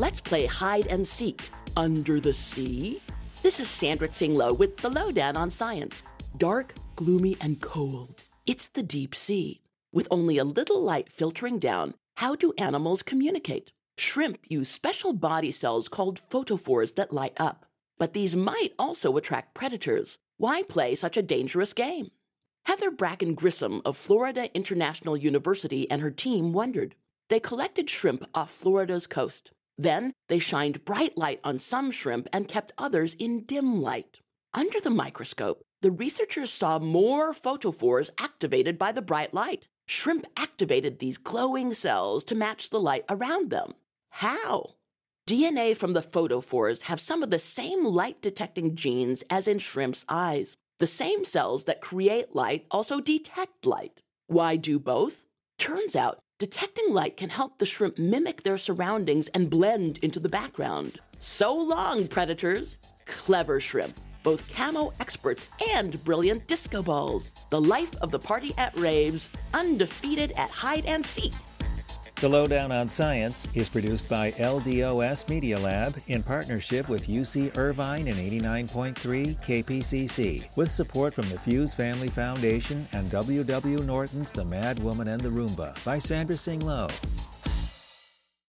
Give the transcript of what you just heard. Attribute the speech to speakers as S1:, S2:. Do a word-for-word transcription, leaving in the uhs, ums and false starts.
S1: Let's play hide and seek under the sea. This is Sandra Tsing Loh with the Lowdown on Science. Dark, gloomy, and cold. It's the deep sea. With only a little light filtering down, how do animals communicate? Shrimp use special body cells called photophores that light up. But these might also attract predators. Why play such a dangerous game? Heather Bracken Grissom of Florida International University and her team wondered. They collected shrimp off Florida's coast. Then they shined bright light on some shrimp and kept others in dim light. Under the microscope, the researchers saw more photophores activated by the bright light. Shrimp activated these glowing cells to match the light around them. How? D N A from the photophores have some of the same light-detecting genes as in shrimp's eyes. The same cells that create light also detect light. Why do both? Turns out, detecting light can help the shrimp mimic their surroundings and blend into the background. So long, predators! Clever shrimp, both camo experts and brilliant disco balls. The life of the party at raves, undefeated at hide and seek.
S2: The Lowdown on Science is produced by L D O S Media Lab in partnership with U C Irvine and eighty-nine point three K P C C, with support from the Fuse Family Foundation and W W Norton's The Mad Woman and the Roomba by Sandra Tsing Loh.